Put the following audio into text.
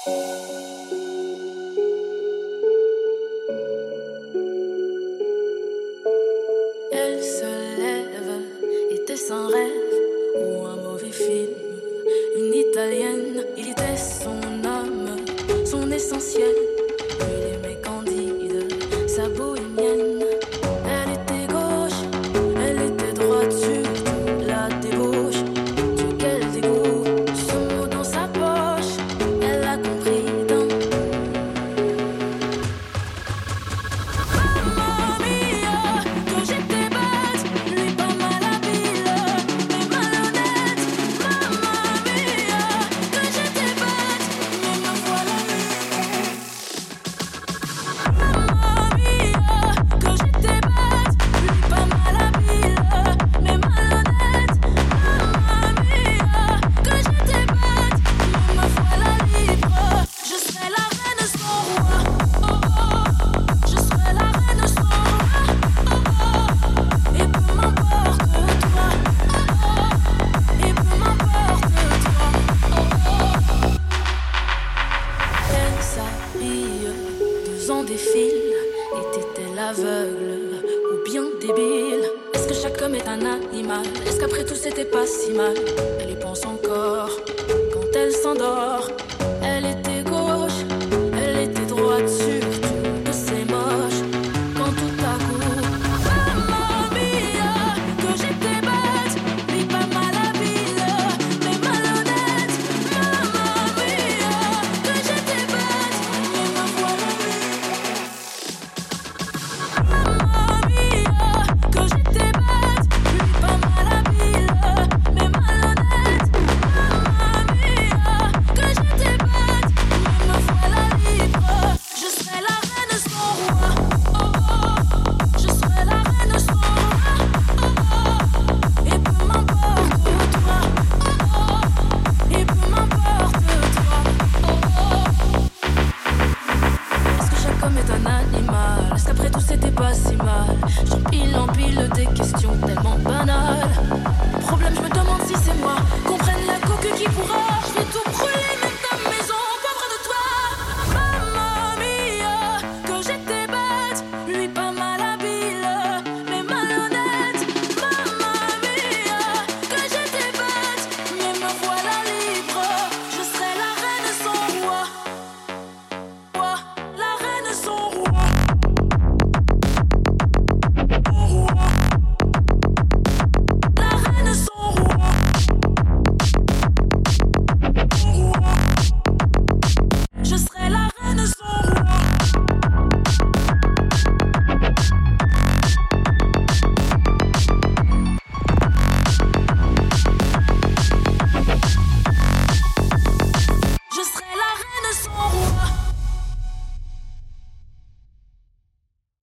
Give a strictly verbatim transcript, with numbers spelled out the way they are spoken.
Elle se lève, était sans rêve ou un mauvais film. Une italienne, il était son âme, son essentiel. Il aimait Candide, sa bohémienne. Elle était gauche, elle était droite, surtout la débauche. Dieu, quel dégoût, son mot dans sa poche. Elle a compris d'un Mamma mia, quand j'étais bête, lui pas mal habile, mais malhonnête. Mamma mia, quand j'étais bête, mais me voilà libre. Mamma mia, quand j'étais bête, lui pas mal habile, mais malhonnête. Mamma mia, quand j'étais bête, mais me voilà libre. Je serai la reine sans roi, oh oh. Je serai la reine sans roi, oh oh. Et peu m'importe toi, oh oh. Et peu m'importe toi, oh oh. Elle s'habille, deux ans défilent. Était-elle aveugle ou bien débile? Est-ce que chaque homme est un animal? Est-ce qu'après tout c'était pas si mal? Elle y pense encore quand elle s'endort.